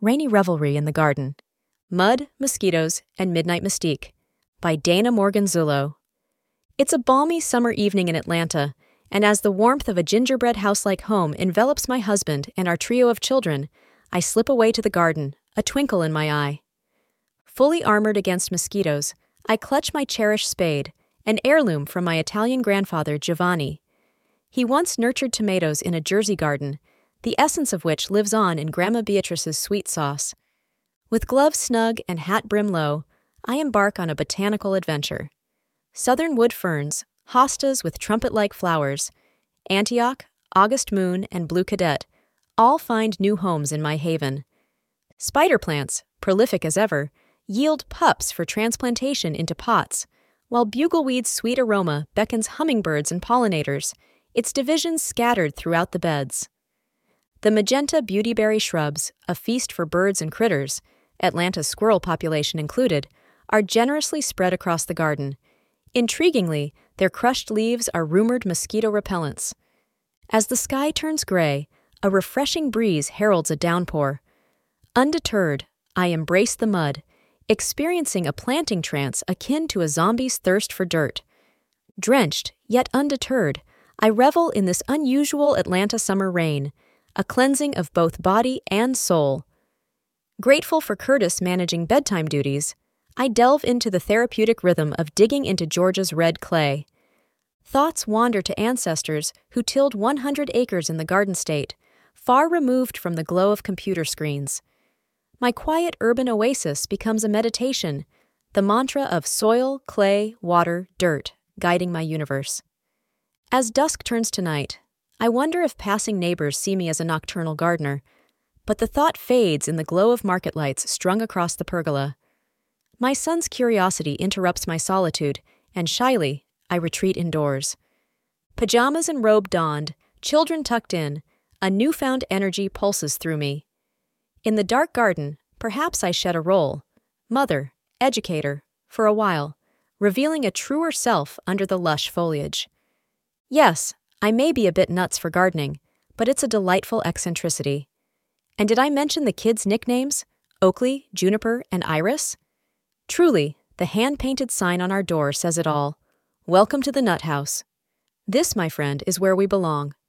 Rainy Revelry in the Garden. Mud, Mosquitoes, and Midnight Mystique by Dana Morgan Zullo. It's a balmy summer evening in Atlanta, and as the warmth of a gingerbread house-like home envelops my husband and our trio of children, I slip away to the garden, a twinkle in my eye. Fully armored against mosquitoes, I clutch my cherished spade, an heirloom from my Italian grandfather Giovanni. He once nurtured tomatoes in a Jersey garden, the essence of which lives on in Grandma Beatrice's sweet sauce. With gloves snug and hat brim low, I embark on a botanical adventure. Southern wood ferns, hostas with trumpet-like flowers, Antioch, August moon, and blue cadet all find new homes in my haven. Spider plants, prolific as ever, yield pups for transplantation into pots, while bugleweed's sweet aroma beckons hummingbirds and pollinators, its divisions scattered throughout the beds. The magenta beautyberry shrubs, a feast for birds and critters, Atlanta's squirrel population included, are generously spread across the garden. Intriguingly, their crushed leaves are rumored mosquito repellents. As the sky turns gray, a refreshing breeze heralds a downpour. Undeterred, I embrace the mud, experiencing a planting trance akin to a zombie's thirst for dirt. Drenched, yet undeterred, I revel in this unusual Atlanta summer rain, a cleansing of both body and soul. Grateful for Curtis managing bedtime duties, I delve into the therapeutic rhythm of digging into Georgia's red clay. Thoughts wander to ancestors who tilled 100 acres in the Garden State, far removed from the glow of computer screens. My quiet urban oasis becomes a meditation, the mantra of soil, clay, water, dirt, guiding my universe. As dusk turns to night, I wonder if passing neighbors see me as a nocturnal gardener, but the thought fades in the glow of market lights strung across the pergola. My son's curiosity interrupts my solitude, and shyly, I retreat indoors. Pajamas and robe donned, children tucked in, a newfound energy pulses through me. In the dark garden, perhaps I shed a role, mother, educator, for a while, revealing a truer self under the lush foliage. Yes, I may be a bit nuts for gardening, but it's a delightful eccentricity. And did I mention the kids' nicknames? Oakley, Juniper, and Iris? Truly, the hand-painted sign on our door says it all. Welcome to the Nut House. This, my friend, is where we belong.